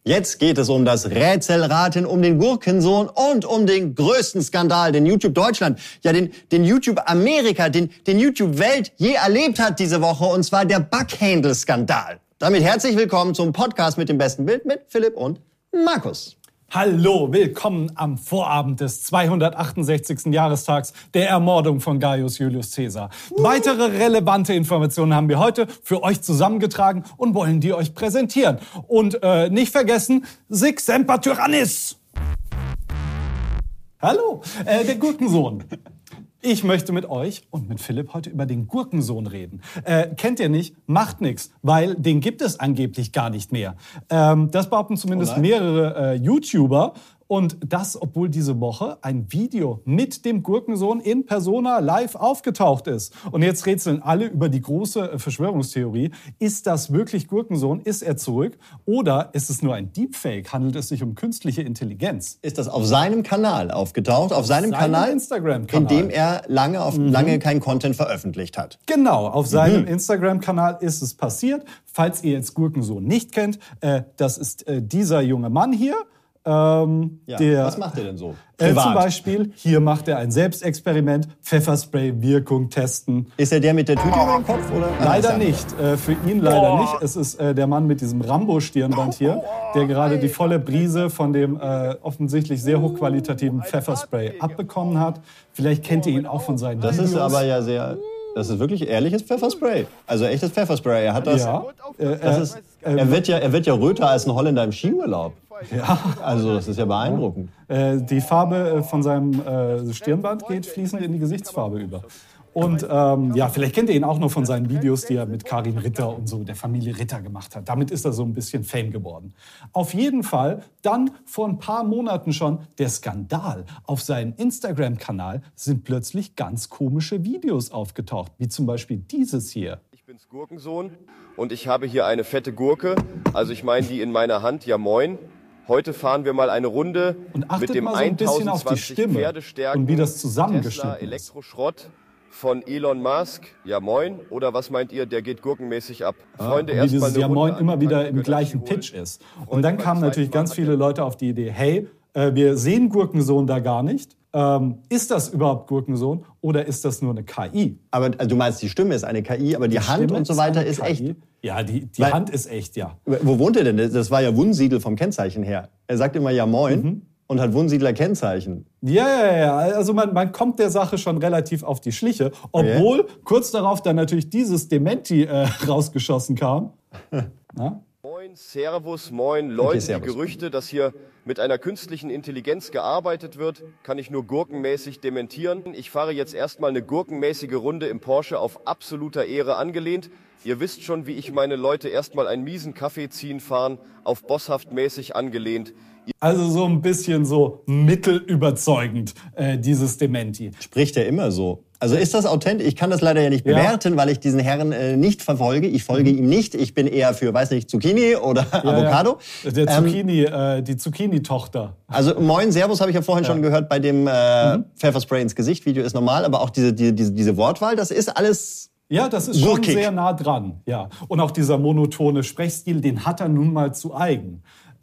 Jetzt geht es um das Rätselraten, um den Gurkensohn und um den größten Skandal, den YouTube Deutschland, ja den YouTube Amerika, den YouTube Welt je erlebt hat diese Woche, und zwar der Bughandle-Skandal. Damit herzlich willkommen zum Podcast mit dem besten Bild mit Philipp und Markus. Hallo, willkommen am Vorabend des 268. Jahrestags der Ermordung von Gaius Julius Caesar. Weitere relevante Informationen haben wir heute für euch zusammengetragen und wollen die euch präsentieren. Und nicht vergessen, Sic Semper Tyrannis! Hallo, der Gurkensohn. Ich möchte mit euch und mit Philipp heute über den Gurkensohn reden. Kennt ihr nicht? Macht nix, weil den gibt es angeblich gar nicht mehr. Das behaupten zumindest mehrere YouTuber. Und das, obwohl diese Woche ein Video mit dem Gurkensohn in Persona live aufgetaucht ist. Und jetzt rätseln alle über die große Verschwörungstheorie. Ist das wirklich Gurkensohn? Ist er zurück? Oder ist es nur ein Deepfake? Handelt es sich um künstliche Intelligenz? Ist das auf seinem Kanal aufgetaucht? Auf seinem Kanal? Instagram-Kanal. In dem er lange kein Content veröffentlicht hat. Genau, auf seinem Instagram-Kanal ist es passiert. Falls ihr jetzt Gurkensohn nicht kennt, das ist dieser junge Mann hier. Was macht er denn so? Zum Beispiel, hier macht er ein Selbstexperiment, Pfefferspray-Wirkung testen. Ist er der mit der Tüte über dem Kopf? Oder? Leider nicht, für ihn leider nicht. Es ist der Mann mit diesem Rambo-Stirnband hier, der gerade die volle Brise von dem offensichtlich sehr hochqualitativen Pfefferspray abbekommen hat. Vielleicht kennt ihr ihn auch von seinen Videos. Das ist aber ja sehr... Das ist wirklich ehrliches Pfefferspray. Also echtes Pfefferspray. Er hat das... Ja. Er wird ja röter als ein Holländer im Skiurlaub. Ja. Also das ist ja beeindruckend. Die Farbe von seinem Stirnband geht fließend in die Gesichtsfarbe über. Und vielleicht kennt ihr ihn auch noch von seinen Videos, die er mit Karin Ritter und so, der Familie Ritter gemacht hat. Damit ist er so ein bisschen Fame geworden. Auf jeden Fall dann vor ein paar Monaten schon der Skandal. Auf seinem Instagram-Kanal sind plötzlich ganz komische Videos aufgetaucht, wie zum Beispiel dieses hier. Ich bin's Gurkensohn und ich habe hier eine fette Gurke, also ich meine die in meiner Hand, ja moin. Heute fahren wir mal eine Runde mit dem mal so ein bisschen auf die 1020 Stimme Pferdestärken und wie das zusammengeschnitten Tesla ist. Elektroschrott von Elon Musk. Ja moin, oder was meint ihr, der geht gurkenmäßig ab. Freunde, wie erst mal dieses eine Ja Moin Runde immer wieder anfangen, im gleichen Gönner Pitch holen. ist. Und dann kamen natürlich ganz viele Leute auf die Idee, hey, wir sehen Gurkensohn da gar nicht. Ist das überhaupt Gurkensohn oder ist das nur eine KI? Aber also, du meinst, die Stimme ist eine KI, aber die Hand Stimme und so weiter eine ist KI. echt. Ja, die Weil- Hand ist echt, ja. Wo wohnt er denn? Das war ja Wunsiedel vom Kennzeichen her. Er sagt immer ja moin und hat Wunsiedler Kennzeichen. Ja. Also man kommt der Sache schon relativ auf die Schliche. Obwohl kurz darauf dann natürlich dieses Dementi rausgeschossen kam. Na? Moin, Servus, moin, Leute, Servus. Die Gerüchte, dass hier mit einer künstlichen Intelligenz gearbeitet wird, kann ich nur gurkenmäßig dementieren. Ich fahre jetzt erstmal eine gurkenmäßige Runde im Porsche auf absoluter Ehre angelehnt. Ihr wisst schon, wie ich meine Leute erstmal einen miesen Kaffee ziehen fahren, auf bosshaft mäßig angelehnt. Also so ein bisschen so mittelüberzeugend, dieses Dementi. Spricht er immer so. Also ist das authentisch? Ich kann das leider ja nicht bewerten, weil ich diesen Herrn nicht verfolge. Ich folge ihm nicht. Ich bin eher für, weiß nicht, Zucchini oder Avocado. Ja. Der Zucchini, die Zucchini-Tochter. Also Moin, Servus habe ich ja vorhin schon gehört bei dem Pfefferspray ins Gesicht Video ist normal, aber auch diese Wortwahl, das ist alles... Ja, das ist schon gurkig. sehr nah dran. Ja. Und auch dieser monotone Sprechstil, den hat er nun mal zu eigen.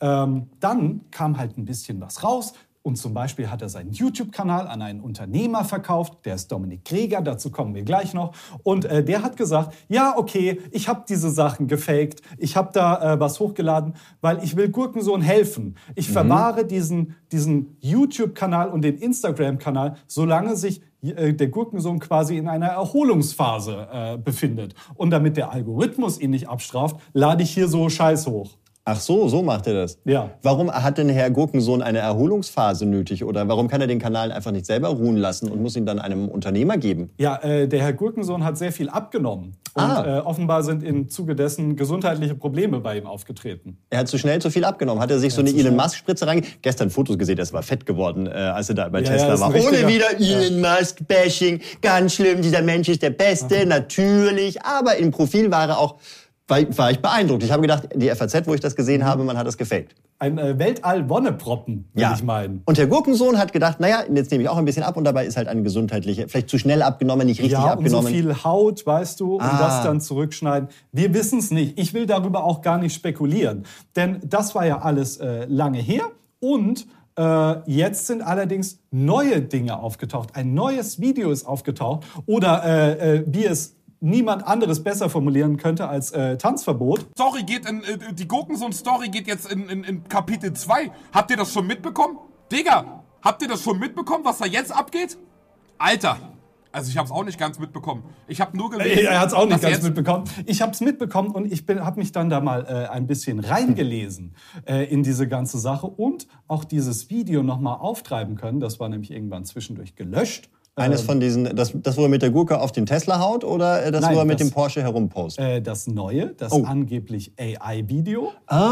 Dann kam halt ein bisschen was raus. Und zum Beispiel hat er seinen YouTube-Kanal an einen Unternehmer verkauft. Der ist Dominik Greger, dazu kommen wir gleich noch. Und der hat gesagt, ja, okay, ich habe diese Sachen gefaked. Ich habe da was hochgeladen, weil ich will Gurkensohn helfen. Ich verwahre diesen YouTube-Kanal und den Instagram-Kanal, solange sich der Gurkensohn quasi in einer Erholungsphase befindet. Und damit der Algorithmus ihn nicht abstraft, lade ich hier so Scheiß hoch. Ach so macht er das. Ja. Warum hat denn Herr Gurkensohn eine Erholungsphase nötig? Oder warum kann er den Kanal einfach nicht selber ruhen lassen und muss ihn dann einem Unternehmer geben? Ja, der Herr Gurkensohn hat sehr viel abgenommen. Und offenbar sind im Zuge dessen gesundheitliche Probleme bei ihm aufgetreten. Er hat zu schnell zu viel abgenommen. Hat er sich so eine Elon Musk-Spritze reingegeben? Gestern Fotos gesehen, das war fett geworden, als er da bei Tesla ist war. ein richtiger- Ohne wieder Elon Musk-Bashing. Ganz schlimm, dieser Mensch ist der Beste, natürlich. Aber im Profil war er auch war ich beeindruckt. Ich habe gedacht, die FAZ, wo ich das gesehen habe, man hat das gefaked. Ein Weltall-Wonneproppen, würde ich meinen. Und der Gurkensohn hat gedacht, naja, jetzt nehme ich auch ein bisschen ab und dabei ist halt eine gesundheitliche, vielleicht zu schnell abgenommen, nicht richtig abgenommen. Und so viel Haut, weißt du, und das dann zurückschneiden. Wir wissen es nicht. Ich will darüber auch gar nicht spekulieren. Denn das war ja alles lange her und jetzt sind allerdings neue Dinge aufgetaucht. Ein neues Video ist aufgetaucht oder wie es niemand anderes besser formulieren könnte als Tanzverbot. Story die Gurkensohn-Story geht jetzt in Kapitel 2. Habt ihr das schon mitbekommen? Digga, habt ihr das schon mitbekommen, was da jetzt abgeht? Alter, also ich hab's auch nicht ganz mitbekommen. Ich hab nur gelesen... Er hat's auch nicht ganz mitbekommen. Ich hab's mitbekommen und ich habe mich dann da mal ein bisschen reingelesen in diese ganze Sache und auch dieses Video nochmal auftreiben können. Das war nämlich irgendwann zwischendurch gelöscht. Eines von diesen, das wo er mit der Gurke auf den Tesla haut oder das, wo er mit dem Porsche herumpostet? Das neue, das angeblich AI-Video.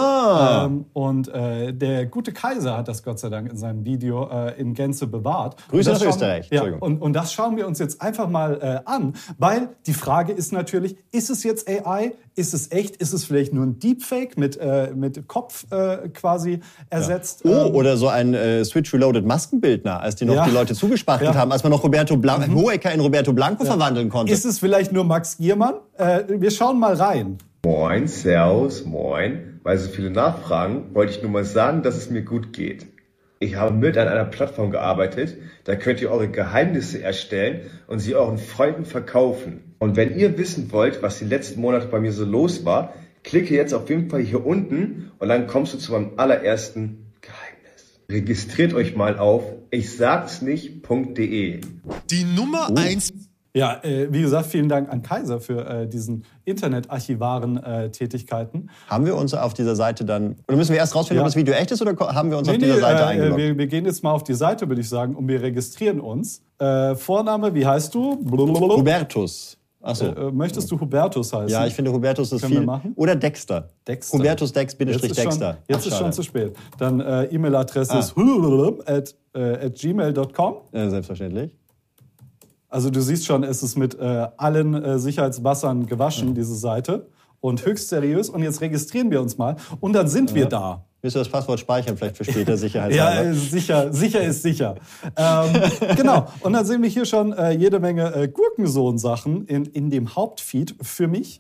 Und der gute Kaiser hat das Gott sei Dank in seinem Video in Gänze bewahrt. Grüße nach Österreich. Und das schauen wir uns jetzt einfach mal an, weil die Frage ist natürlich, ist es jetzt AI? Ist es echt? Ist es vielleicht nur ein Deepfake mit Kopf quasi ersetzt? Oder so ein Switch Reloaded Maskenbildner, als die noch die Leute zugespachtelt haben, als man noch Hohecker in Roberto Blanco verwandeln konnte. Ist es vielleicht nur Max Giermann? Wir schauen mal rein. Moin, servus, moin. Weil so viele nachfragen, wollte ich nur mal sagen, dass es mir gut geht. Ich habe mit an einer Plattform gearbeitet, da könnt ihr eure Geheimnisse erstellen und sie euren Freunden verkaufen. Und wenn ihr wissen wollt, was die letzten Monate bei mir so los war, klicke jetzt auf jeden Fall hier unten und dann kommst du zu meinem allerersten Geheimnis. Registriert euch mal auf ichsagsnicht.de. Die Nummer 1. Ja, wie gesagt, vielen Dank an Kaiser für diesen Internetarchivaren-Tätigkeiten. Haben wir uns auf dieser Seite dann, oder müssen wir erst rausfinden, ob das Video echt ist, oder haben wir uns auf dieser Seite eingeloggt? Wir gehen jetzt mal auf die Seite, würde ich sagen, und wir registrieren uns. Vorname, wie heißt du? Hubertus. Achso. Möchtest du Hubertus heißen? Ja, ich finde Hubertus ist viel. Oder Dexter. Hubertus Dex-Dexter. Jetzt ist schon zu spät. Dann E-Mail-Adresse ist @gmail.com. Selbstverständlich. Also du siehst schon, es ist mit allen Sicherheitswassern gewaschen, diese Seite. Und höchst seriös. Und jetzt registrieren wir uns mal. Und dann sind wir da. Willst du das Passwort speichern, vielleicht für später Sicherheitshalber? Ja, sicher ist sicher. Genau. Und dann sehen wir hier schon jede Menge Gurkensohn-Sachen in dem Hauptfeed für mich.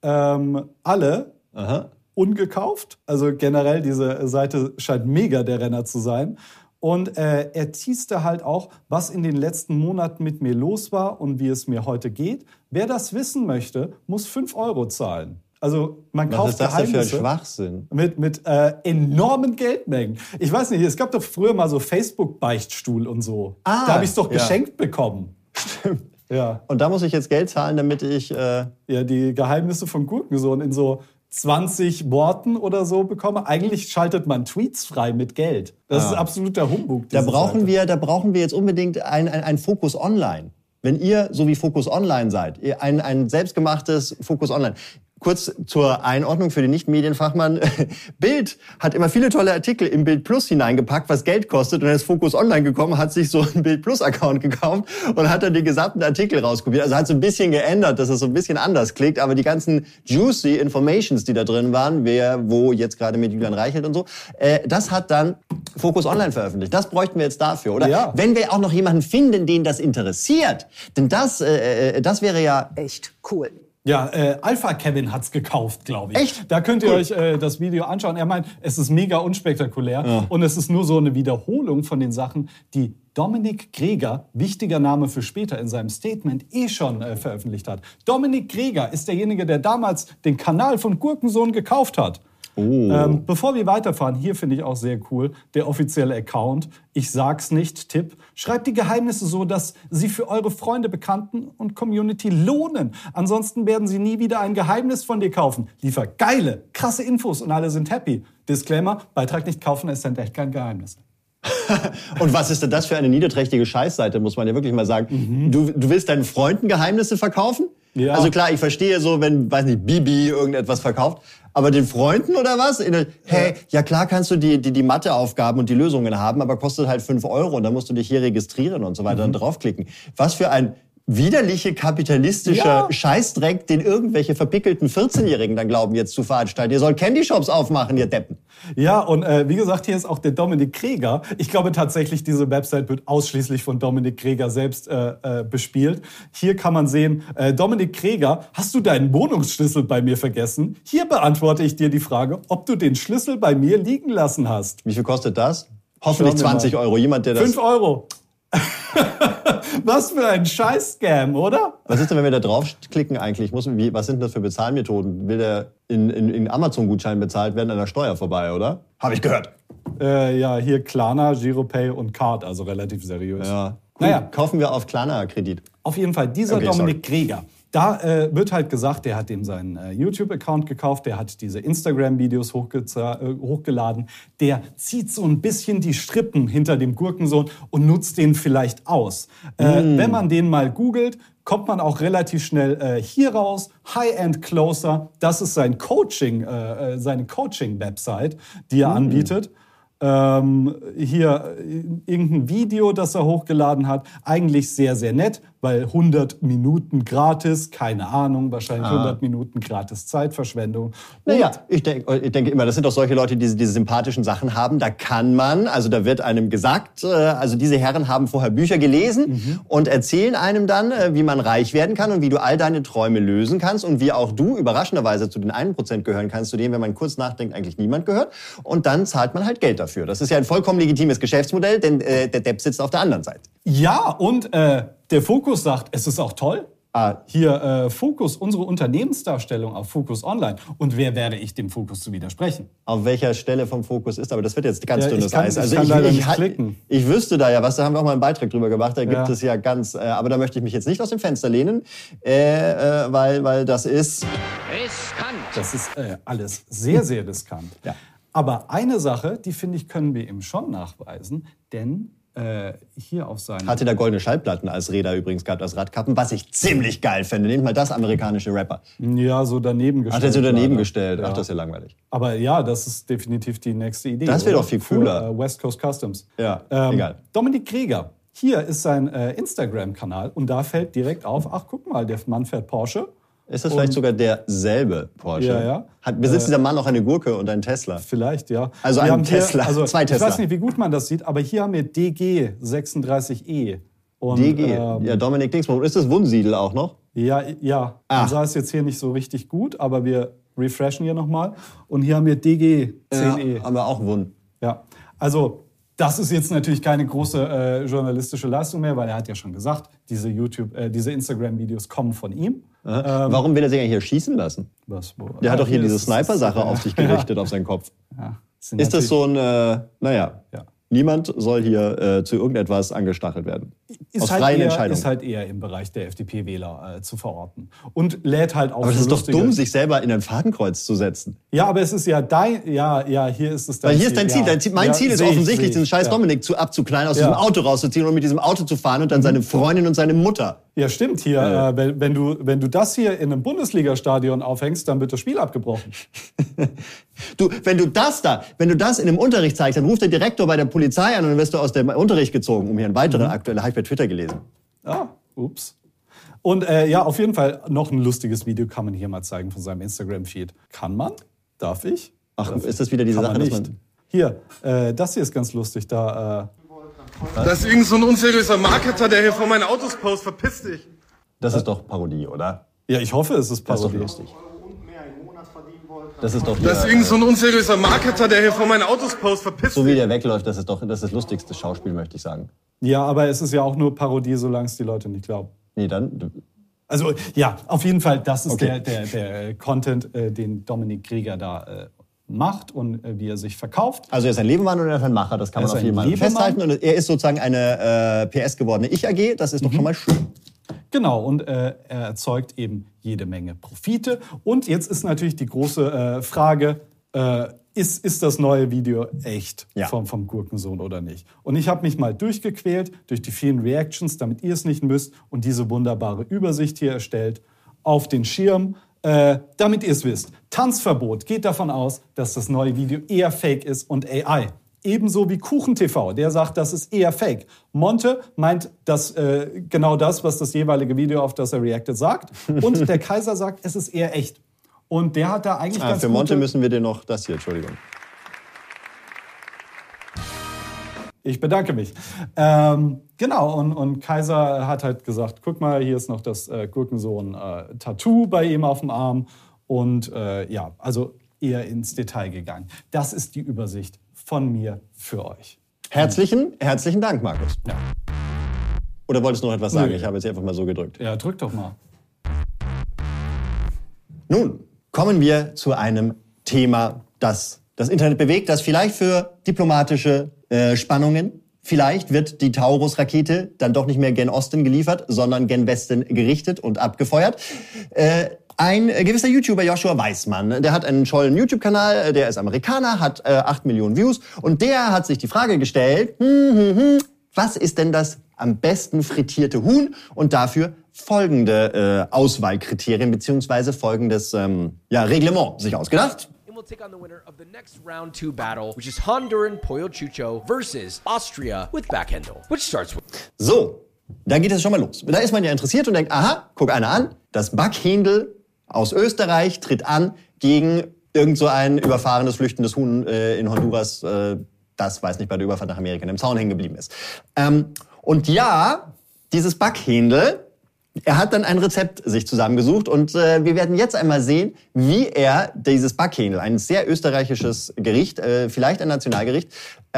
Alle ungekauft. Also generell, diese Seite scheint mega der Renner zu sein. Und er teaste halt auch, was in den letzten Monaten mit mir los war und wie es mir heute geht. Wer das wissen möchte, muss 5 € zahlen. Also man kauft Geheimnisse. Was ist das denn für ein Schwachsinn? Mit enormen Geldmengen. Ich weiß nicht, es gab doch früher mal so Facebook-Beichtstuhl und so. Da habe ich es doch geschenkt bekommen. Stimmt. Ja. Und da muss ich jetzt Geld zahlen, damit ich... die Geheimnisse von Gurkensohn in so 20 Worten oder so bekomme. Eigentlich schaltet man Tweets frei mit Geld. Das ist absoluter Humbug. Da brauchen wir jetzt unbedingt ein Focus Online. Wenn ihr so wie Focus Online seid, ein selbstgemachtes Focus Online. Kurz zur Einordnung für den Nicht-Medienfachmann. Bild hat immer viele tolle Artikel im Bild Plus hineingepackt, was Geld kostet. Und dann ist Focus Online gekommen, hat sich so einen Bild Plus-Account gekauft und hat dann den gesamten Artikel rauskopiert. Also hat so ein bisschen geändert, dass es so ein bisschen anders klickt. Aber die ganzen juicy Informations, die da drin waren, wer wo jetzt gerade mit Julian Reichelt und so, das hat dann Focus Online veröffentlicht. Das bräuchten wir jetzt dafür, oder? Ja. Wenn wir auch noch jemanden finden, den das interessiert. Denn das wäre ja... Echt cool. Ja, Alpha Kevin hat's gekauft, glaube ich. Echt? Da könnt ihr euch das Video anschauen. Er meint, es ist mega unspektakulär und es ist nur so eine Wiederholung von den Sachen, die Dominik Greger, wichtiger Name für später, in seinem Statement schon veröffentlicht hat. Dominik Greger ist derjenige, der damals den Kanal von Gurkensohn gekauft hat. Bevor wir weiterfahren, hier finde ich auch sehr cool, der offizielle Account. Ich sag's nicht, Tipp. Schreibt die Geheimnisse so, dass sie für eure Freunde, Bekannten und Community lohnen. Ansonsten werden sie nie wieder ein Geheimnis von dir kaufen. Liefer geile, krasse Infos und alle sind happy. Disclaimer, Beitrag nicht kaufen, es sind echt kein Geheimnis. Und was ist denn das für eine niederträchtige Scheißseite, muss man ja wirklich mal sagen. Du willst deinen Freunden Geheimnisse verkaufen? Ja. Also klar, ich verstehe so, wenn, weiß nicht, Bibi irgendetwas verkauft, aber den Freunden oder was? Hey, ja klar kannst du die Matheaufgaben und die Lösungen haben, aber kostet halt 5 € und dann musst du dich hier registrieren und so weiter und draufklicken. Was für ein widerliche kapitalistischer Scheißdreck, den irgendwelche verpickelten 14-Jährigen dann glauben, jetzt zu veranstalten. Ihr sollt Candy-Shops aufmachen, ihr Deppen. Ja, und wie gesagt, hier ist auch der Dominik Kreger. Ich glaube tatsächlich, diese Website wird ausschließlich von Dominik Kreger selbst bespielt. Hier kann man sehen, Dominik Kreger, hast du deinen Wohnungsschlüssel bei mir vergessen? Hier beantworte ich dir die Frage, ob du den Schlüssel bei mir liegen lassen hast. Wie viel kostet das? Hoffentlich 20 Euro. Jemand, der das... 5 Euro. Was für ein Scheiß-Scam, oder? Was ist denn, wenn wir da draufklicken eigentlich? Was sind denn das für Bezahlmethoden? Will der in Amazon-Gutschein bezahlt werden, an der Steuer vorbei, oder? Habe ich gehört. Ja, hier Klarna, Giropay und Card, also relativ seriös. Ja. Naja. Kaufen wir auf Klarna-Kredit. Auf jeden Fall, dieser Dominik Kreger. Da wird halt gesagt, der hat ihm seinen YouTube-Account gekauft, der hat diese Instagram-Videos hochgeladen, der zieht so ein bisschen die Strippen hinter dem Gurkensohn und nutzt den vielleicht aus. Wenn man den mal googelt, kommt man auch relativ schnell hier raus. High-End Closer, das ist sein seine Coaching-Website, die er anbietet. Hier irgendein Video, das er hochgeladen hat. Eigentlich sehr, sehr nett, weil 100 Minuten gratis, keine Ahnung, wahrscheinlich 100 Minuten gratis Zeitverschwendung. Naja, ich denke immer, das sind doch solche Leute, die diese sympathischen Sachen haben. Da kann man, also da wird einem gesagt, also diese Herren haben vorher Bücher gelesen und erzählen einem dann, wie man reich werden kann und wie du all deine Träume lösen kannst und wie auch du überraschenderweise zu den 1% gehören kannst, zu denen, wenn man kurz nachdenkt, eigentlich niemand gehört. Und dann zahlt man halt Geld dafür. Das ist ja ein vollkommen legitimes Geschäftsmodell, denn der Depp sitzt auf der anderen Seite. Ja, und der Fokus sagt, es ist auch toll. Hier Fokus, unsere Unternehmensdarstellung auf Fokus Online. Und wer wäre ich, dem Fokus zu widersprechen? Auf welcher Stelle vom Fokus ist, aber das wird jetzt ganz dünnes Eis. Also ich wüsste da ja was, da haben wir auch mal einen Beitrag drüber gemacht, da gibt es ja ganz, aber da möchte ich mich jetzt nicht aus dem Fenster lehnen, weil das ist... Riskant. Das ist alles sehr, sehr riskant. Ja. Aber eine Sache, die finde ich, können wir ihm schon nachweisen, denn hier auf seinem... Hatte da goldene Schallplatten als Räder übrigens gehabt, als Radkappen, was ich ziemlich geil finde. Nehmt mal das amerikanische Rapper. Ja, so daneben gestellt. Hat er so daneben gestellt? Ja. Ach, das ist ja langweilig. Aber ja, das ist definitiv die nächste Idee. Das wäre doch viel cooler. Für, West Coast Customs. Ja, egal. Dominik Kreger. Hier ist sein Instagram-Kanal und da fällt direkt auf, ach guck mal, der Mann fährt Porsche. Ist das vielleicht sogar derselbe Porsche? Ja, ja. Besitzt dieser Mann noch eine Gurke und einen Tesla? Vielleicht, ja. Also einen Tesla, hier, zwei Tesla. Ich weiß nicht, wie gut man das sieht, aber hier haben wir DG36E. Und, DG, ja, Dominik Dingsmann. Ist das Wunsiedel auch noch? Ja. Man sah es jetzt hier nicht so richtig gut, aber wir refreshen hier nochmal. Und hier haben wir DG10E. Ja, haben wir auch Wund. Ja, also... Das ist jetzt natürlich keine große journalistische Leistung mehr, weil er hat ja schon gesagt, diese Instagram-Videos kommen von ihm. Warum will er sich eigentlich hier schießen lassen? Der hat doch hier diese Sniper-Sache auf sich gerichtet, auf seinen Kopf. Ja, ist das so ein, niemand soll hier zu irgendetwas angestachelt werden. Aus freien Entscheidungen. Ist halt eher im Bereich der FDP-Wähler zu verorten. Und lädt halt auch. Aber das ist doch dumm, sich selber in ein Fadenkreuz zu setzen. Ja, aber es ist ja hier ist es dein Ziel. Weil hier ist dein Ziel. Mein Ziel ist offensichtlich, diesen scheiß Dominik abzuknallen, aus diesem Auto rauszuziehen und mit diesem Auto zu fahren und dann seine Freundin und seine Mutter. Ja, stimmt. Hier, wenn du das hier in einem Bundesliga-Stadion aufhängst, dann wird das Spiel abgebrochen. Wenn du das in einem Unterricht zeigst, dann ruft der Direktor bei der Polizei an und dann wirst du aus dem Unterricht gezogen, um hier einen weiteren aktuellen, habe ich bei Twitter gelesen. Ups. Und auf jeden Fall noch ein lustiges Video kann man hier mal zeigen von seinem Instagram-Feed. Kann man? Darf ich? Ist das wieder diese Sache, dass man... Hier, das hier ist ganz lustig, da... Das ist irgend so ein unseriöser Marketer, der hier vor meinen Autos postet. Verpiss dich. Das ist doch Parodie, oder? Ja, ich hoffe, es ist Parodie. Das ist doch lustig. Das ist doch das ist irgend so ein unseriöser Marketer, der hier vor meinen Autos postet. Verpiss dich. So wie der wegläuft, das ist doch das lustigste Schauspiel, möchte ich sagen. Ja, aber es ist ja auch nur Parodie, solange es die Leute nicht glauben. Nee, dann... Also, ja, auf jeden Fall, das ist der Content, den Dominik Kreger da macht und wie er sich verkauft. Also er ist ein Lebemann und er ist ein Macher, das kann man auf jeden Fall festhalten. Und er ist sozusagen eine PS-gewordene Ich-AG, das ist doch schon mal schön. Genau, und er erzeugt eben jede Menge Profite. Und jetzt ist natürlich die große Frage, ist das neue Video echt vom Gurkensohn oder nicht? Und ich habe mich mal durchgequält durch die vielen Reactions, damit ihr es nicht müsst und diese wunderbare Übersicht hier erstellt auf den Schirm. Damit ihr es wisst, Tanzverbot geht davon aus, dass das neue Video eher Fake ist und AI. Ebenso wie KuchenTV, der sagt, das ist eher Fake. Monte meint genau das, was das jeweilige Video, auf das er reactet, sagt. Und der Kaiser sagt, es ist eher echt. Und der hat da eigentlich ganz für Monte müssen wir dir noch das hier, Entschuldigung. Ich bedanke mich. Genau, und Kaiser hat halt gesagt, guck mal, hier ist noch das Gurkensohn-Tattoo bei ihm auf dem Arm. Und ja, also eher ins Detail gegangen. Das ist die Übersicht von mir für euch. Herzlichen Dank, Markus. Ja. Oder wolltest du noch etwas sagen? Nö. Ich habe jetzt einfach mal so gedrückt. Ja, drück doch mal. Nun kommen wir zu einem Thema, das das Internet bewegt, das vielleicht für diplomatische Spannungen, vielleicht wird die Taurus-Rakete dann doch nicht mehr gen Osten geliefert, sondern gen Westen gerichtet und abgefeuert. Ein gewisser YouTuber, Joshua Weissmann, der hat einen tollen YouTube-Kanal, der ist Amerikaner, hat 8 Millionen Views und der hat sich die Frage gestellt, was ist denn das am besten frittierte Huhn? Und dafür folgende Auswahlkriterien beziehungsweise folgendes Reglement sich ausgedacht. Will take on the winner of the next round 2 battle, which is Honduran Pollo Chucho versus Austria with Backhandle, which starts with... So, da geht es schon mal los. Da ist man ja interessiert und denkt, aha, guck einer an, das Backhändel aus Österreich tritt an gegen irgend so ein überfahrenes, flüchtendes Huhn in Honduras, das, weiß nicht, bei der Überfahrt nach Amerika in dem Zaun hängen geblieben ist. Und ja, dieses Backhändel, er hat dann ein Rezept sich zusammengesucht und wir werden jetzt einmal sehen, wie er dieses Backhändel, ein sehr österreichisches Gericht, vielleicht ein Nationalgericht,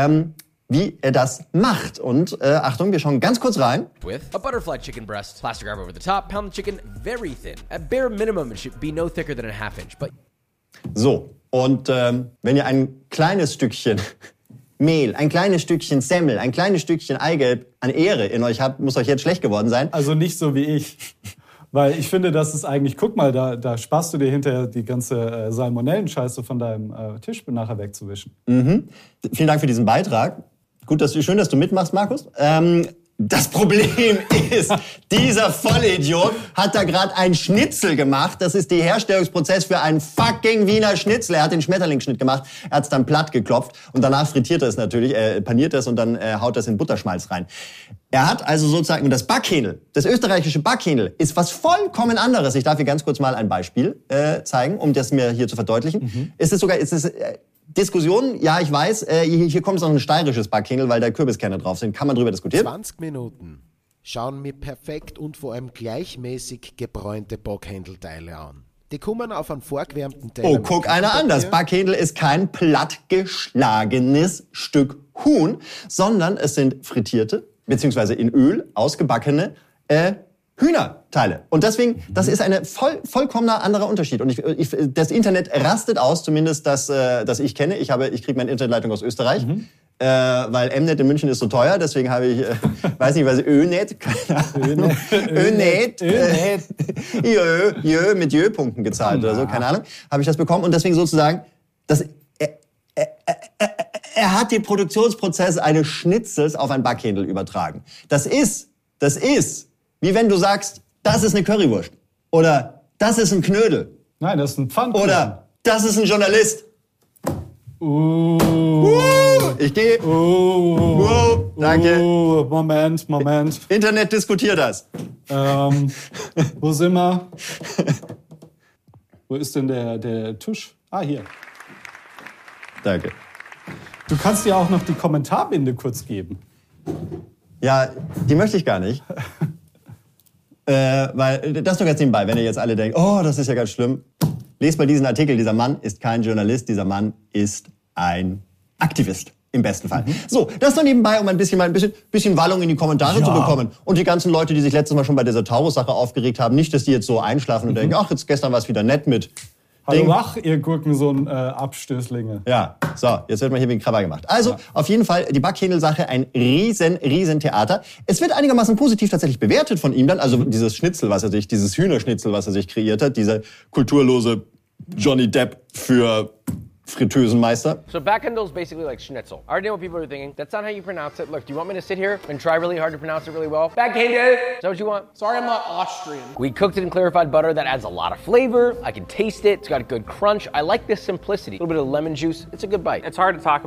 wie er das macht. Und Achtung, wir schauen ganz kurz rein. With a butterfly chicken breast, plastic wrap over the top, pound the chicken very thin. At bare minimum, it should be no thicker than a half-inch. But So, und wenn ihr ein kleines Stückchen Mehl, ein kleines Stückchen Semmel, ein kleines Stückchen Eigelb an Ehre in euch habt, muss euch jetzt schlecht geworden sein. Also nicht so wie ich. Weil ich finde, das ist eigentlich, guck mal, da sparst du dir hinterher die ganze Salmonellen-Scheiße von deinem Tisch nachher wegzuwischen. Vielen Dank für diesen Beitrag. Schön, dass du mitmachst, Markus. Das Problem ist, dieser Vollidiot hat da gerade ein Schnitzel gemacht. Das ist der Herstellungsprozess für einen fucking Wiener Schnitzel. Er hat den Schmetterlingsschnitt gemacht, er hat es dann platt geklopft und danach frittiert er es natürlich, paniert es und dann haut er es in Butterschmalz rein. Er hat also sozusagen das Backhändel, das österreichische Backhändel ist was vollkommen anderes. Ich darf hier ganz kurz mal ein Beispiel zeigen, um das mir hier zu verdeutlichen. Ist es Diskussion, ja, ich weiß, hier kommt noch ein steirisches Backhändel, weil da Kürbiskerne drauf sind. Kann man drüber diskutieren? 20 Minuten schauen mir perfekt und vor allem gleichmäßig gebräunte Backhändelteile an. Die kommen auf einen vorgewärmten Teller. Oh, guck einer an. Das Backhändel ist kein plattgeschlagenes Stück Huhn, sondern es sind frittierte, beziehungsweise in Öl ausgebackene Hühnerteile. Und deswegen, das ist ein vollkommener anderer Unterschied. Und das Internet rastet aus, zumindest das ich kenne. Ich kriege meine Internetleitung aus Österreich, weil Mnet in München ist so teuer. Deswegen habe ich, weiß nicht, was Önet, keine Ahnung. Önet. Jö, mit Jö-Punkten gezahlt oder so, keine Ahnung. Habe ich das bekommen. Und deswegen sozusagen, er hat den Produktionsprozess eines Schnitzels auf ein Backhändel übertragen. Das ist wie wenn du sagst, das ist eine Currywurst. Oder das ist ein Knödel. Nein, das ist ein Pfannkuchen. Oder das ist ein Journalist. Ich gehe. Danke. Moment. Internet diskutiert das. Wo sind wir? Wo ist denn der Tisch? Ah, hier. Danke. Du kannst dir auch noch die Kommentarbinde kurz geben. Ja, die möchte ich gar nicht. Weil, das nur ganz nebenbei, wenn ihr jetzt alle denkt, oh, das ist ja ganz schlimm. Lest mal diesen Artikel, dieser Mann ist kein Journalist, dieser Mann ist ein Aktivist. Im besten Fall. So, das nur nebenbei, um ein bisschen Wallung in die Kommentare zu bekommen. Und die ganzen Leute, die sich letztes Mal schon bei dieser Taurus-Sache aufgeregt haben, nicht, dass die jetzt so einschlafen und denken, ach, jetzt gestern war es wieder nett mit Hallo wach, ihr Gurkensohn-Abstößlinge. Ja, so, jetzt wird mal hier wegen Krabber gemacht. Also, auf jeden Fall, die Backhändel-Sache, ein riesen Theater. Es wird einigermaßen positiv tatsächlich bewertet von ihm dann, also dieses Hühnerschnitzel, was er sich kreiert hat, dieser kulturlose Johnny Depp für Fritteusenmeister. So Backhandle is basically like schnitzel. I already know what people are thinking. That's not how you pronounce it. Look, do you want me to sit here and try really hard to pronounce it really well? Backhandle! Is that what you want? Sorry, I'm not Austrian. We cooked it in clarified butter. That adds a lot of flavor. I can taste it. It's got a good crunch. I like this simplicity. A little bit of lemon juice. It's a good bite. It's hard to talk about.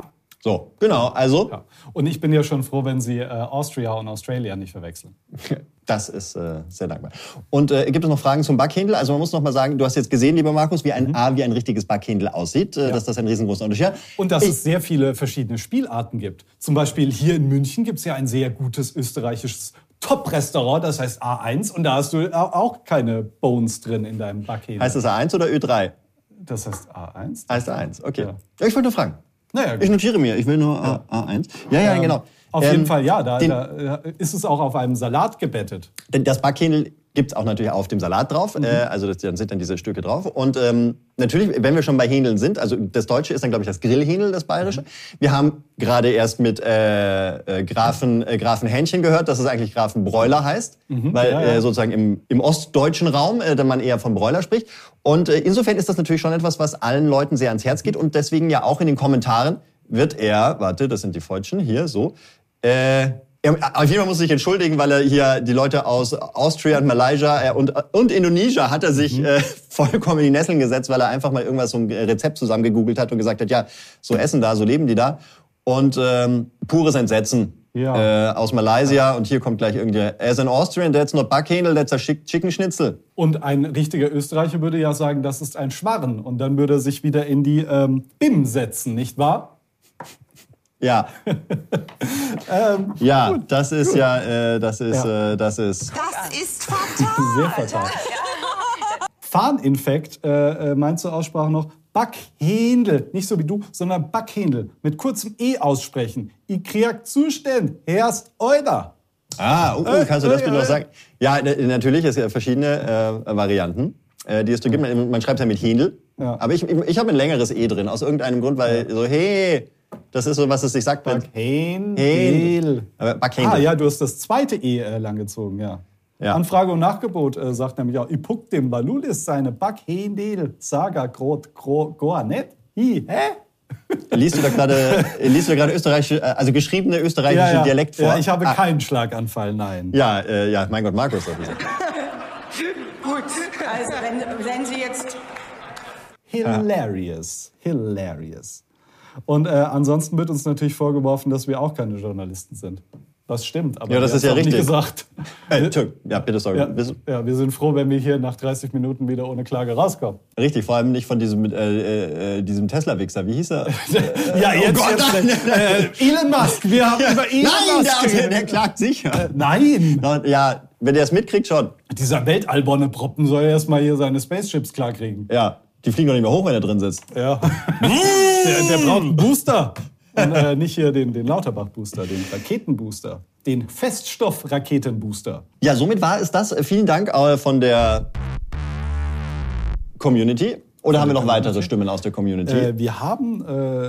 So, genau, also... Ja. Und ich bin ja schon froh, wenn Sie Austria und Australia nicht verwechseln. Das ist sehr dankbar. Und gibt es noch Fragen zum Backhändel? Also man muss noch mal sagen, du hast jetzt gesehen, lieber Markus, wie ein richtiges Backhändel aussieht, dass das ein riesengroßer Unterschied ist. Und dass es sehr viele verschiedene Spielarten gibt. Zum Beispiel hier in München gibt es ja ein sehr gutes österreichisches Top-Restaurant, das heißt A1. Und da hast du auch keine Bones drin in deinem Backhändel. Heißt das A1 oder Ö3? Das heißt A1. Heißt A1, okay. Ja. Ja, ich wollte nur fragen. Naja, ich notiere mir, ich will nur A1. Ja, genau. Auf jeden Fall, ja, da ist es auch auf einem Salat gebettet. Das Backhändel gibt's auch natürlich auf dem Salat drauf. Also dann sind dann diese Stücke drauf. Und natürlich, wenn wir schon bei Hähndeln sind, also das Deutsche ist dann, glaube ich, das Grillhähnel, das Bayerische. Wir haben gerade erst mit Grafen Hähnchen gehört, dass es eigentlich Grafenbräuler heißt. Weil sozusagen im ostdeutschen Raum dann man eher von Bräuler spricht. Und insofern ist das natürlich schon etwas, was allen Leuten sehr ans Herz geht. Und deswegen ja auch in den Kommentaren wird das sind die Falschen, hier so. Auf jeden Fall muss ich sich entschuldigen, weil er hier die Leute aus Austria und Malaysia und Indonesien hat er sich vollkommen in die Nesseln gesetzt, weil er einfach mal irgendwas so ein Rezept zusammengegoogelt hat und gesagt hat, ja, so essen da, so leben die da. Und pures Entsetzen aus Malaysia. Und hier kommt gleich irgendwie, as an Austrian, that's not Backhändel, that's a chicken Schnitzel. Und ein richtiger Österreicher würde ja sagen, das ist ein Schmarren. Und dann würde er sich wieder in die BIM setzen, nicht wahr? Ja. Ja, gut, das ist gut. Das ist fatal. Sehr fatal. Fahninfekt meint zur Aussprache noch Backhändel. Nicht so wie du, sondern Backhändel. Mit kurzem E aussprechen. Ich krieg Zustand. Herst Euder. Kannst du das bitte noch sagen? Ja, natürlich, es gibt verschiedene Varianten, die es gibt. Man schreibt ja mit Händel. Ja. Aber ich habe ein längeres E drin, aus irgendeinem Grund, weil so, hey... Das ist so, was es sich sagt. Backhändel. Backhändel. Ja, du hast das zweite E langgezogen, ja. Anfrage und Nachgebot sagt nämlich auch, ich puck dem Balulis seine Backhändel, Saga Goa net. Hä? Liest du da gerade österreichische, also geschriebene österreichische Dialekt vor? Ja, ich habe keinen Schlaganfall, nein. Ja, mein Gott, Markus. Gut, also wenn Sie jetzt... Hilarious. Und ansonsten wird uns natürlich vorgeworfen, dass wir auch keine Journalisten sind. Das stimmt, aber das ist ja richtig. Nicht gesagt. Ja, bitte, sorry. Wir sind froh, wenn wir hier nach 30 Minuten wieder ohne Klage rauskommen. Richtig, vor allem nicht von diesem Tesla-Wichser. Wie hieß er? Elon Musk. Wir haben über Elon Musk. Nein, der klagt sicher. Nein. Ja, wenn der es mitkriegt, schon. Dieser Weltallbonne Proppen soll erstmal hier seine Spaceships klarkriegen. Ja. Die fliegen doch nicht mehr hoch, wenn er drin sitzt. Ja. der braucht einen Booster. Und nicht hier den Lauterbach-Booster, den Raketenbooster. Den Feststoff-Raketenbooster. Ja, somit war es das. Vielen Dank von der Community. Oder haben wir noch weitere Stimmen aus der Community? Wir haben...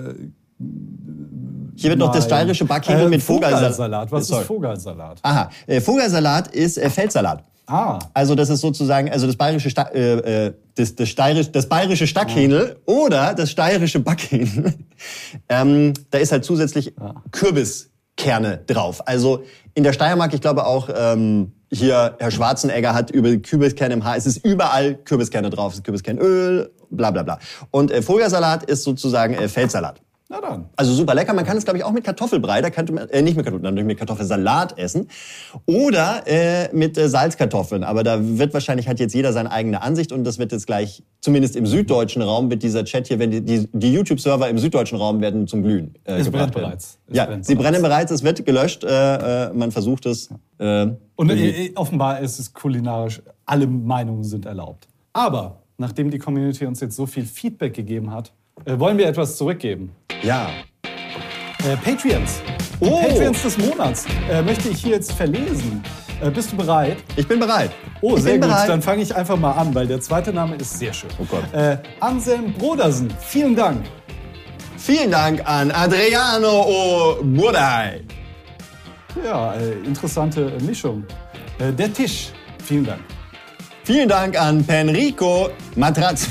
Hier wird noch das steirische Backhändel mit Vogelsalat. Was ist Vogelsalat? Aha, Vogelsalat ist Feldsalat. Also das ist sozusagen, also das bayerische das bayerische Stackhändel oder das steirische Backhändel. Da ist halt zusätzlich Kürbiskerne drauf. Also in der Steiermark, ich glaube auch hier Herr Schwarzenegger hat über Kürbiskerne im Haar. Es ist überall Kürbiskerne drauf. Es ist Kürbiskernöl, bla bla bla. Und Vogelsalat ist sozusagen Feldsalat. Na dann. Also super lecker. Man kann es, glaube ich, auch mit Kartoffelbrei, da könnte man, nicht mit Kartoffeln, natürlich mit Kartoffelsalat essen. Oder mit Salzkartoffeln. Aber da wird wahrscheinlich, hat jetzt jeder seine eigene Ansicht und das wird jetzt gleich, zumindest im süddeutschen Raum, wird dieser Chat hier, wenn die YouTube-Server im süddeutschen Raum werden zum Glühen es brennt bereits. Sie brennen bereits, es wird gelöscht, man versucht es. Und offenbar ist es kulinarisch, alle Meinungen sind erlaubt. Aber nachdem die Community uns jetzt so viel Feedback gegeben hat, wollen wir etwas zurückgeben. Ja. Patreons. Patreons des Monats möchte ich hier jetzt verlesen. Bist du bereit? Ich bin bereit. Oh, sehr gut. Dann fange ich einfach mal an, weil der zweite Name ist sehr schön. Oh Gott. Anselm Brodersen, vielen Dank. Vielen Dank an Adriano Burdai. Ja, interessante Mischung. Der Tisch, vielen Dank. Vielen Dank an Penrico Matrazzo.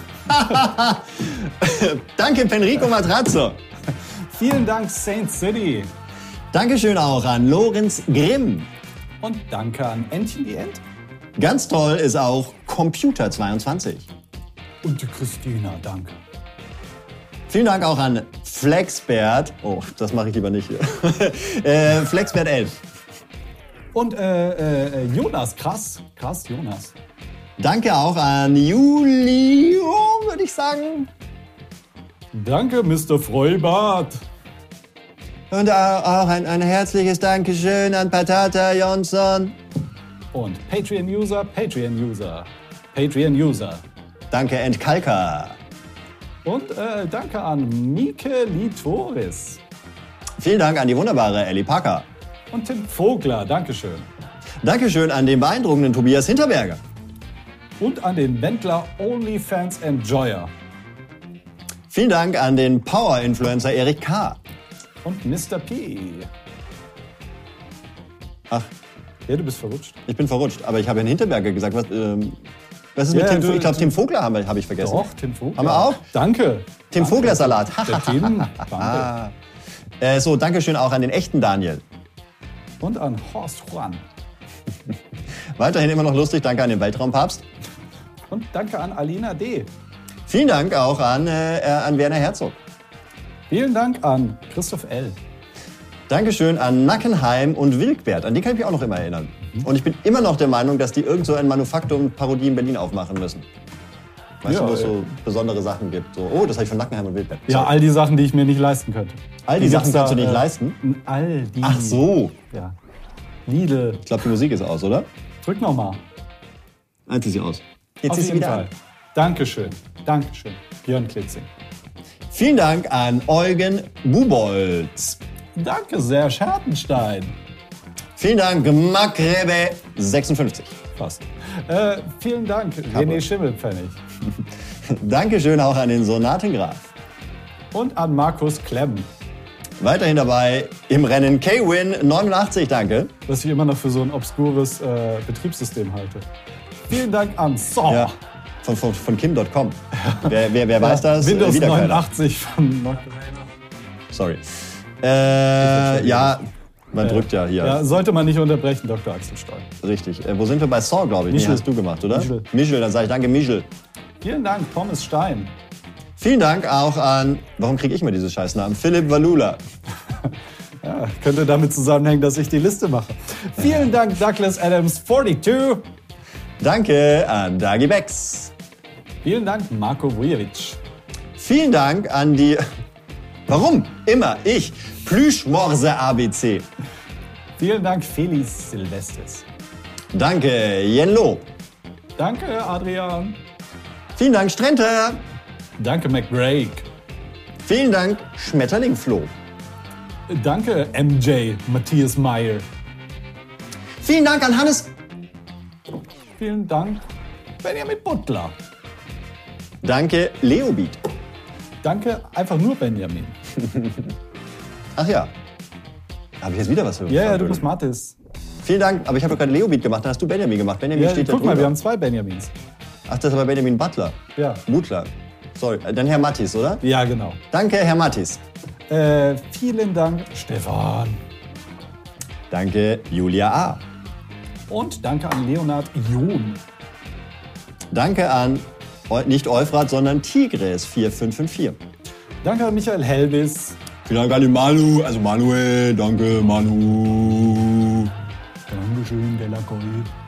Danke, Penrico Matrazzo. Vielen Dank, Saint City. Dankeschön auch an Lorenz Grimm. Und danke an Entchen die Ent. Ganz toll ist auch Computer 22. Und die Christina, danke. Vielen Dank auch an Flexbert. Oh, das mache ich lieber nicht hier. Flexbert 11. Und Jonas, krass, Jonas. Danke auch an Julio, würde ich sagen. Danke, Mr. Freubart. Und auch ein herzliches Dankeschön an Patata Johnson. Und Patreon-User. Danke, Entkalker. Und danke an Mike Litoris. Vielen Dank an die wunderbare Ellie Parker. Und Tim Vogler, Dankeschön. Dankeschön an den beeindruckenden Tobias Hinterberger. Und an den Wendler OnlyFans Enjoyer. Vielen Dank an den Power-Influencer Erik K. Und Mr. P. Ach. Ja, du bist verrutscht. Ich bin verrutscht, aber ich habe Herrn Hinterberger gesagt. Was ist mit Tim Vogler? Ich glaube, Tim Vogler habe ich vergessen. Doch, Tim Vogler. Haben wir auch? Danke. Tim Vogler Salat. Der Tim, danke. So, Dankeschön auch an den echten Daniel. Und an Horst Juan. Weiterhin immer noch lustig. Danke an den Weltraumpapst. Und danke an Alina D. Vielen Dank auch an Werner Herzog. Vielen Dank an Christoph L. Dankeschön an Nackenheim und Wilkbert. An die kann ich mich auch noch immer erinnern. Und ich bin immer noch der Meinung, dass die irgend so ein Manufaktum-Parodie in Berlin aufmachen müssen. Weißt du, wo es so besondere Sachen gibt? So, oh, das habe ich von Nackenheim und Wilkbert. Ja, all die Sachen, die ich mir nicht leisten könnte. All die Sachen kannst du nicht leisten? All die. Ach so. Ja. Lidl. Ich glaube, die Musik ist aus, oder? Drück nochmal. Jetzt ist sie aus. Jetzt Auf ist sie jeden wieder Fall. an. Dankeschön. Björn Klitzing. Vielen Dank an Eugen Bubolz. Danke sehr, Schertenstein. Vielen Dank, Makrebe 56. Fast. Vielen Dank, René Schimmelpfennig. Dankeschön auch an den Sonatengraf. Und an Markus Klemm. Weiterhin dabei im Rennen K-Win 89, danke. Was ich immer noch für so ein obskures Betriebssystem halte. Vielen Dank an Saw. Ja, von Kim.com. Wer weiß das? Windows Wieder 89 von Mac. Sorry. Ja, man drückt ja hier. Ja, sollte man nicht unterbrechen, Dr. Axel Stoll. Richtig. Wo sind wir? Bei Saw, glaube ich. Michel. Nee, hast du gemacht, oder? Michel, dann sage ich danke, Michel. Vielen Dank, Thomas Stein. Vielen Dank auch an, warum kriege ich mir diese Scheißnamen? Philipp Valula. Ja, könnte damit zusammenhängen, dass ich die Liste mache. Vielen Dank, Douglas Adams 42. Danke an Dagi Becks. Vielen Dank, Marko Vujovic. Vielen Dank an die, warum immer ich, Plüschmorse ABC. Vielen Dank, Felix Silvestres. Danke, Jenlo. Danke, Adrian. Vielen Dank, Strente. Danke, McBrake. Vielen Dank, Schmetterling Flo. Danke, MJ, Matthias Meyer. Vielen Dank an Hannes. Vielen Dank, Benjamin Butler. Danke, Leobeat. Danke, einfach nur Benjamin. Ach ja. Habe ich jetzt wieder was für Ja, du bist Mathis. Vielen Dank, aber ich habe doch gerade Leobeat gemacht, dann hast du Benjamin gemacht. Benjamin Ja, steht da guck mal, drüber. wir haben 2 Benjamins. Ach, das ist aber Benjamin Butler. Ja. Butler. Sorry, dann Herr Mattis, oder? Ja, genau. Danke, Herr Mattis. Vielen Dank, Stefan. Danke, Julia A. Und danke an Leonard John. Danke an, nicht Euphrat, sondern Tigres 4554. Danke an Michael Helbis. Vielen Dank an den Manu, also Manuel. Danke, Manu. Dankeschön, Delacroix.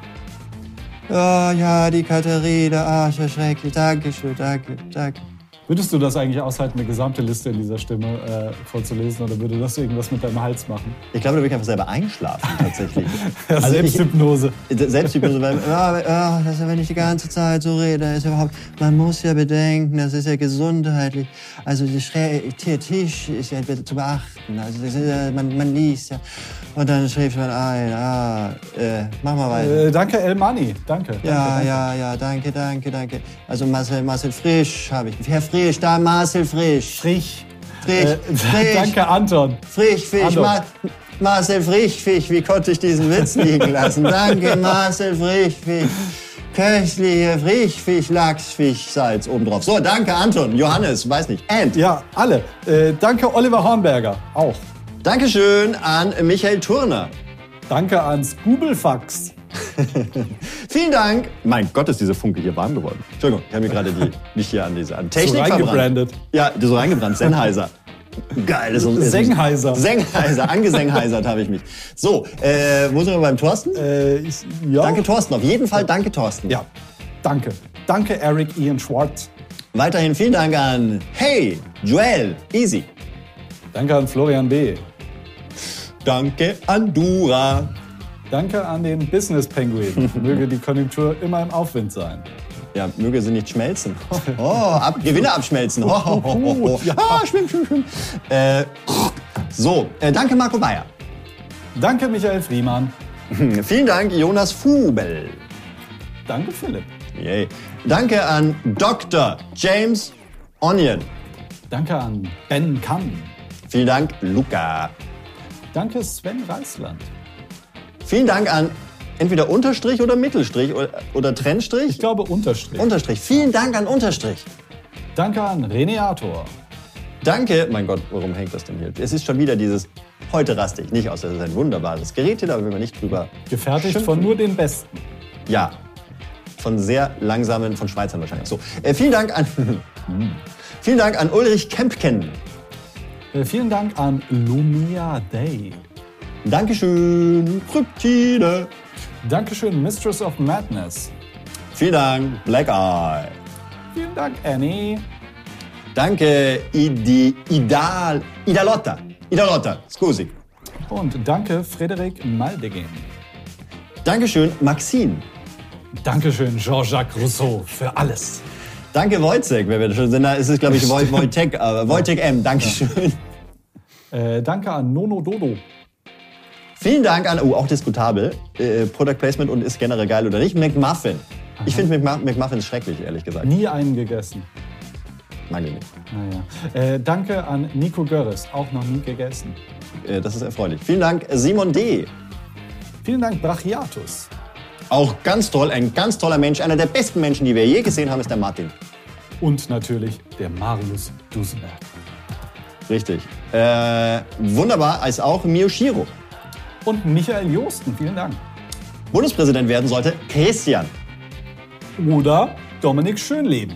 Oh ja, die Katharina, ach, so schrecklich. Dankeschön, danke. Würdest du das eigentlich aushalten, eine gesamte Liste in dieser Stimme vorzulesen, oder würde das irgendwas mit deinem Hals machen? Ich glaube, da würde ich einfach selber einschlafen, tatsächlich. Ja, Selbsthypnose. Selbsthypnose, weil, das ist, wenn ich die ganze Zeit so rede, ist überhaupt, man muss ja bedenken, das ist ja gesundheitlich. Also der Tisch ist ja zu beachten. Also das ist ja, man liest ja. Und dann schrieb man ein, mach mal weiter. Danke, Elmani. Danke. Ja, danke. Also Marcel Frisch habe ich. Herr Frisch, da Marcel Frisch. Frisch. Danke, Anton. Frisch. Marcel Frisch, wie konnte ich diesen Witz liegen lassen? Danke, Marcel Frisch. Köstliche Frischfisch, Lachsfisch, Salz obendrauf. So, danke, Anton, Johannes, weiß nicht, Ant. Ja, alle. Danke, Oliver Hornberger. Auch. Dankeschön an Michael Turner. Danke an Scubelfax. Vielen Dank. Mein Gott, ist diese Funke hier warm geworden. Entschuldigung, ich habe mir gerade mich hier an Technik so reingebrandet. Ja, so reingebrannt. Sennheiser. Geil. Das ist Sengheiser. Sengheiser. Angesengheiser habe ich mich. So, wo sind wir beim Thorsten? Ja. Danke, Thorsten. Auf jeden Fall danke, Thorsten. Ja, danke. Danke, Eric Ian Schwartz. Weiterhin vielen Dank an Hey, Joel, Easy. Danke an Florian B. Danke an Dura. Danke an den Business Penguin. Möge die Konjunktur immer im Aufwind sein. Ja, möge sie nicht schmelzen. Gewinne abschmelzen. Ja, schwimm. Danke Marco Bayer. Danke Michael Friemann. Vielen Dank Jonas Fubel. Danke Philipp. Yay. Danke an Dr. James Onion. Danke an Ben Kann. Vielen Dank Luca. Danke Sven Reisland. Vielen Dank an entweder Unterstrich oder Mittelstrich oder Trennstrich. Ich glaube Unterstrich. Unterstrich. Vielen Dank an Unterstrich. Danke an Reneator. Danke. Mein Gott, warum hängt das denn hier? Es ist schon wieder dieses heute raste ich nicht aus. Das ist ein wunderbares Gerät hier, da will man nicht drüber gefertigt schimpfen. Von nur den Besten. Ja. Von sehr langsamen, von Schweizern wahrscheinlich. So, vielen Dank an Ulrich Kempken. Vielen Dank an Lumia Day. Dankeschön, Kryptide. Dankeschön, Mistress of Madness. Vielen Dank, Black Eye. Vielen Dank, Annie. Danke, Idalotta, scusi. Und danke, Frederik Maldegem. Dankeschön, Maxine. Dankeschön, Jean-Jacques Rousseau, für alles. Danke, Wojciech, wer wir schon sind. Da ist es, glaube ich, Wojtek, aber Wojtek M. Dankeschön. Danke an Nono Dodo. Vielen Dank an, auch diskutabel, Product Placement und ist generell geil oder nicht, McMuffin. Aha. Ich finde McMuffins schrecklich, ehrlich gesagt. Nie einen gegessen. Mag ich nicht. Naja. Danke an Nico Görres, auch noch nie gegessen. Das ist erfreulich. Vielen Dank, Simon D. Vielen Dank, Brachiatus. Auch ganz toll, ein ganz toller Mensch. Einer der besten Menschen, die wir je gesehen haben, ist der Martin. Und natürlich der Marius Dusenberg. Richtig. Wunderbar, als auch Miyoshiro. Und Michael Josten, vielen Dank. Bundespräsident werden sollte Christian. Oder Dominik Schönleben.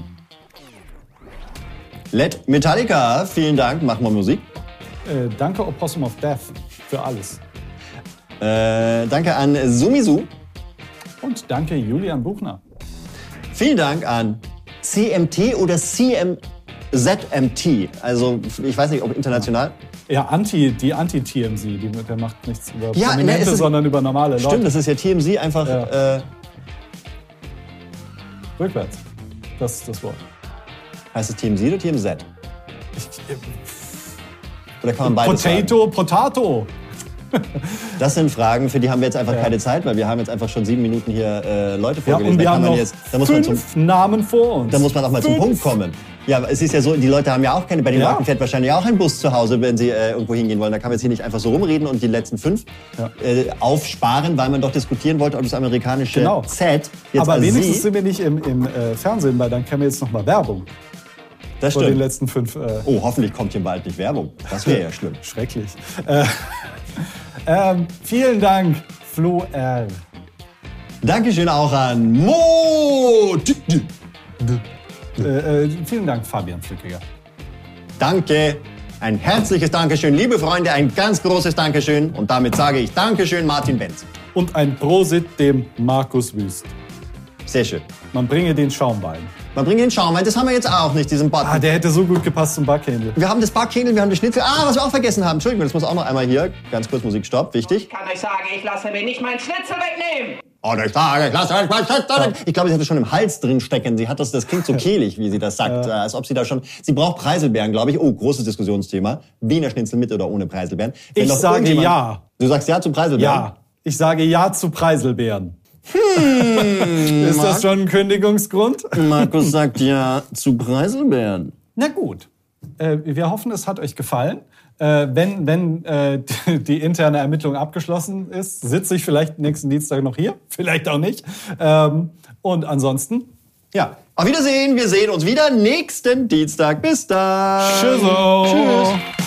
Led Metallica, vielen Dank, machen wir Musik. Danke Opossum of Death für alles. Danke an Sumisu. Und danke Julian Buchner. Vielen Dank an CMT oder CMZMT. Also ich weiß nicht, ob international. Ja, die Anti-TMZ, der macht nichts über Prominente, sondern über normale Leute. Stimmt, das ist ja TMZ einfach... Ja. Rückwärts, das ist das Wort. Heißt es TMZ oder TMZ? Oder kann man beides sagen? Potato. Das sind Fragen, für die haben wir jetzt einfach keine Zeit, weil wir haben jetzt einfach schon 7 Minuten hier Leute vorgelesen. Und wir haben noch 5 Namen vor uns. Da muss man auch mal zum Punkt kommen. Ja, es ist ja so, die Leute haben ja auch keine, bei den Marken fährt wahrscheinlich auch ein Bus zu Hause, wenn sie irgendwo hingehen wollen. Da kann man jetzt hier nicht einfach so rumreden und die letzten 5 aufsparen, weil man doch diskutieren wollte, ob das amerikanische Z jetzt aber wenigstens sind wir nicht im Fernsehen, weil dann käme jetzt noch mal Werbung. Das stimmt. Vor den letzten 5. Oh, hoffentlich kommt hier bald nicht Werbung. Das wäre ja schlimm. Schrecklich. Vielen Dank, Flo R. Dankeschön auch an Mo. Vielen Dank, Fabian Flückiger. Danke. Ein herzliches Dankeschön, liebe Freunde, ein ganz großes Dankeschön. Und damit sage ich Dankeschön, Martin Benz. Und ein Prosit dem Markus Wüst. Sehr schön. Man bringe den Schaumwein. Man bringt den Schaumwein, das haben wir jetzt auch nicht, diesen Button. Der hätte so gut gepasst zum Backhändel. Wir haben das Backhändel, wir haben das Schnitzel. Was wir auch vergessen haben. Entschuldigung, das muss auch noch einmal hier. Ganz kurz Musik, Stopp, wichtig. Ich kann euch sagen, ich lasse mir nicht meinen Schnitzel wegnehmen. Ich sage, ich lasse euch meinen Schnitzel weg. Ich glaube, sie hat das schon im Hals drin stecken. Sie hat das klingt so kehlig, wie sie das sagt. Als ob sie da schon, sie braucht Preiselbeeren, glaube ich. Oh, großes Diskussionsthema. Wiener Schnitzel mit oder ohne Preiselbeeren. Ich sage ja. Du sagst ja zu Preiselbeeren? Ja, ich sage ja zu Preiselbeeren. Ist das schon ein Kündigungsgrund? Markus sagt ja zu Preiselbeeren. Na gut. Wir hoffen, es hat euch gefallen. Wenn die interne Ermittlung abgeschlossen ist, sitze ich vielleicht nächsten Dienstag noch hier. Vielleicht auch nicht. Und ansonsten? Ja. Auf Wiedersehen. Wir sehen uns wieder nächsten Dienstag. Bis dann. Tschüss. Tschüss.